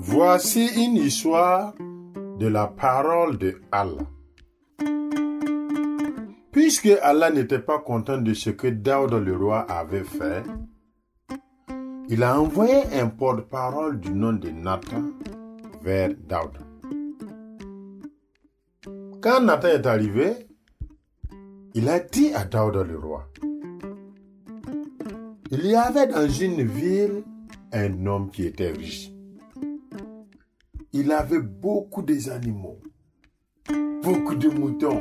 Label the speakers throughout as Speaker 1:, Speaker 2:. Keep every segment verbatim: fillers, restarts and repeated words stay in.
Speaker 1: Voici une histoire de la parole de Allah. Puisque Allah n'était pas content de ce que Daoud le roi avait fait, il a envoyé un porte-parole du nom de Nathan vers Daoud. Quand Nathan est arrivé, il a dit à Daoud le roi, il y avait dans une ville un homme qui était riche. Il avait beaucoup d'animaux, beaucoup de moutons.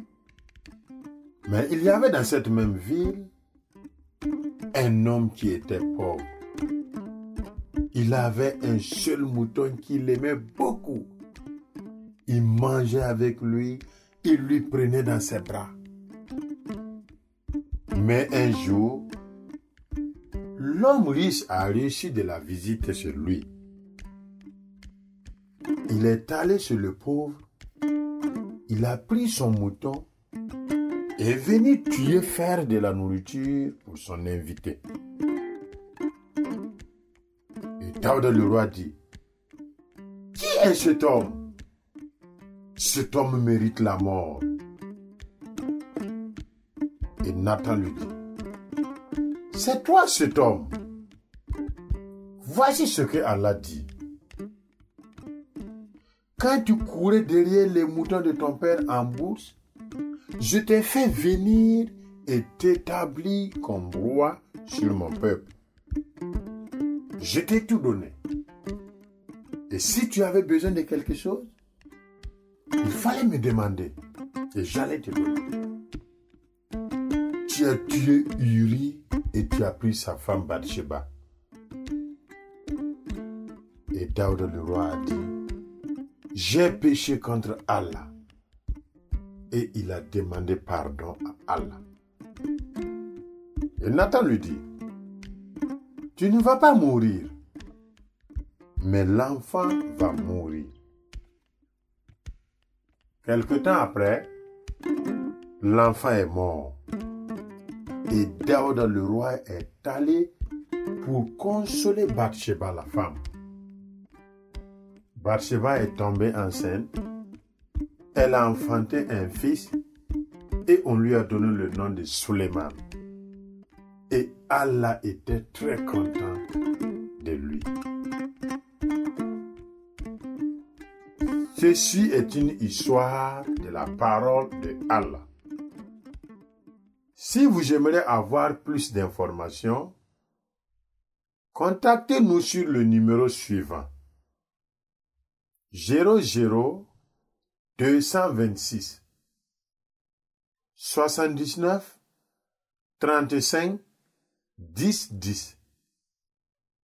Speaker 1: Mais il y avait dans cette même ville un homme qui était pauvre. Il avait un seul mouton qu'il aimait beaucoup. Il mangeait avec lui, il lui prenait dans ses bras. Mais un jour, l'homme riche a réussi de la visite chez lui. Il est allé chez le pauvre, il a pris son mouton et est venu tuer, faire de la nourriture pour son invité. Et Daoud le roi dit, qui est cet homme? Cet homme mérite la mort. Et Nathan lui dit, c'est toi cet homme. Voici ce que Allah dit. Quand tu courais derrière les moutons de ton père en bourse, je t'ai fait venir et t'établir comme roi sur mon peuple. Je t'ai tout donné. Et si tu avais besoin de quelque chose, il fallait me demander et j'allais te donner. Tu as tué Uri et tu as pris sa femme Bathsheba. Et Daoud le roi a dit, j'ai péché contre Allah. Et il a demandé pardon à Allah. Et Nathan lui dit, tu ne vas pas mourir, mais l'enfant va mourir. Quelque temps après, l'enfant est mort. Et Daoud le roi est allé pour consoler Bathsheba la femme. Bathsheba est tombée enceinte. Elle a enfanté un fils et on lui a donné le nom de Suleiman. Et Allah était très content de lui. Ceci est une histoire de la parole de Allah. Si vous aimeriez avoir plus d'informations, contactez-nous sur le numéro suivant. zéro zéro deux cent vingt-six soixante-dix-neuf trente-cinq dix dix.